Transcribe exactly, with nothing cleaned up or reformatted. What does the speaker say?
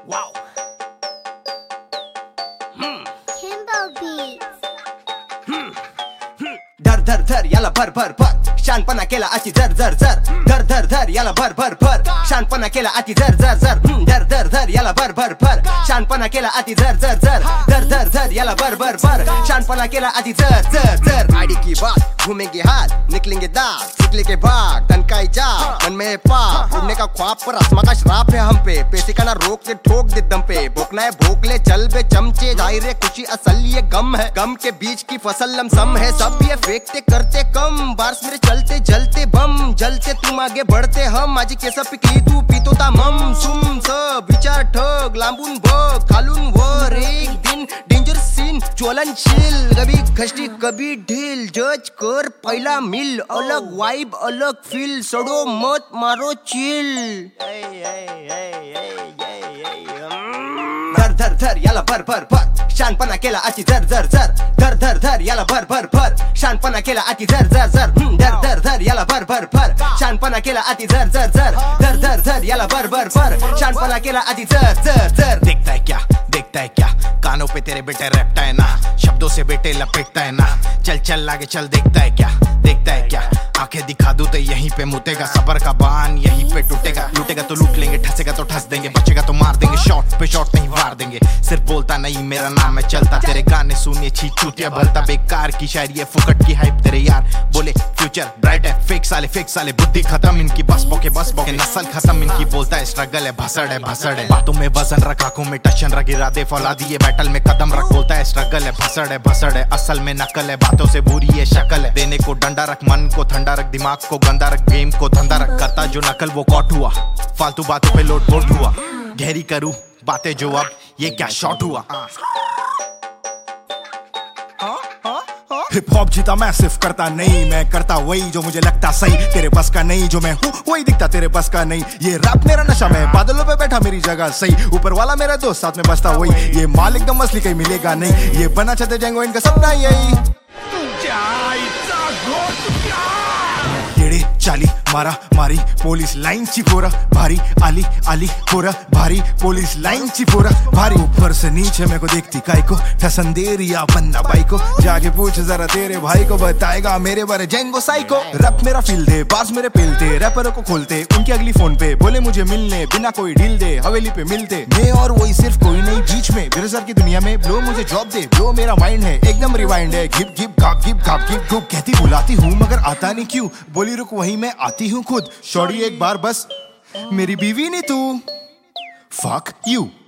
Wow. Hmm. Kimbo Beats. Hmm. Hmm. धर धर धर याला भर भर भर शानपणा केला अति झर झर झर धर धर धर याला भर भर भर शानपणा केला अति झर झर झर धर धर धर याला भर भर भर शानपणा केला अति झर झर झर धर धर धर याला भर भर भर शानपणा केला अति झर झर झर आड़ी की बात घूमेंगे हाथ निकलेंगे दाग सिकले के भाग तन का इजाक मन में पाप उड़ने का ख्वाब पर आसमां का श्राप है हम पे पैसे का ना रोक दे ठोक दे दम पे भोकना है भोक ले चल बे चमचे जाहिर है खुशी असल ये गम है गम के बीच की फसल लमसम है सब ये फेंकते करते कम बार्स मेरे चलते जलते बम जलते तुम आगे बढ़ते हम माझी केस पिकली तू पीतो ता मम सुम स विचार ठग लांबून बघ खालून वर एक दिन डेंजर सीन ज्वलनशील कभी घष्टी कभी ढील जज कर पहिला मिल अलग वाइब अलग फील सडो मत मारो चिल धर धर धर याला भर भर भर शानपणा केला अति झर झर झर धर धर धर याला भर भर भर शानपणा केला अति झर झर झर धर धर धर याला भर भर भर शानपणा केला अति झर झर झर धर धर धर याला भर भर भर शानपणा केला अति झर झर झर देखता है क्या देखता है क्या कानों पे तेरे बेटे रैपता है ना शब्दों से बेटे लपेटता है ना चल चल आगे चल देखता है क्या देखता है क्या आंखें दिखा दूं तो यहीं पे मुतेगा सबर का बान यहीं पे टूटेगा लूटेगा तो लूट लेंगे ठसेगा तो ठस देंगे बचेगा तो मार देंगे शॉट पे शॉट नहीं वार देंगे सिर्फ बोलता नहीं मेरा नाम है चलता तेरे गाने सुनिए छी चूतिया भलता बेकार की शायरी है फुकट की हाइप तेरे यार बोले फ्यूचर ब्राइट है फेक साले फेक साले बुद्धि खत्म इनकी बस बोके बस बोके नस्ल खत्म इनकी बोलता है स्ट्रगल है भसड़ है भसड़ है बातों में वजन रख आंखों में टशन रख इरादे फौला दिए बैटल में कदम रख बोलता है स्ट्रगल है भसड़ है भसड़ है असल में नकल है बातों से बुरी है शक्ल है देने को डंडा रख मन को ठंडा रख दिमाग को गंदा रख गेम को धंधा रख करता जो नकल वो कॉट हुआ फालतू बातों पे लोट पोट हुआ गहरी करूं बातें जो अब ये क्या शॉट हुआ हिप हॉप जीता मैं सिर्फ करता नहीं मैं करता वही जो मुझे लगता सही तेरे बस का नहीं जो मैं हूँ वही दिखता तेरे बस का नहीं ये रैप मेरा नशा मैं बादलों पे बैठा मेरी जगह सही ऊपर वाला मेरा दोस्त साथ में बसता वही ये मालिक दम असली कहीं मिलेगा नहीं ये बना चाहते जाएंगे इनका सपना यही चाली मारा मारी पोलीस लाइन ची पोरा भारी आली आली पोरा भारी पोलीस लाइन ची पोरा भारी ऊपर से नीचे मेरे को देखती काय को ठसन दे रिया बन्ना बाई को जाके पूछ जरा तेरे भाई को बताएगा मेरे बारे जेंगो साइको रैप मेरा फील दे बास मेरे पेल दे रैपरों को खोलते उनकी अगली फोन पे बोले मुझे मिलने बिना कोई डील दे हवेली पे मिलते मैं और वही सिर्फ कोई नहीं बीच में बिरसर की दुनिया में ब्लो मुझे जॉब दे ब्लो मेरा माइंड है एकदम रिवाइंड है घिप घिप घाप घिप घाप घिप घुप कहती बुलाती हूँ मगर आता नहीं क्यों बोली रुक वही मैं आती हूँ खुद शॉर्टी एक बार बस मेरी बीवी नहीं तू फक यू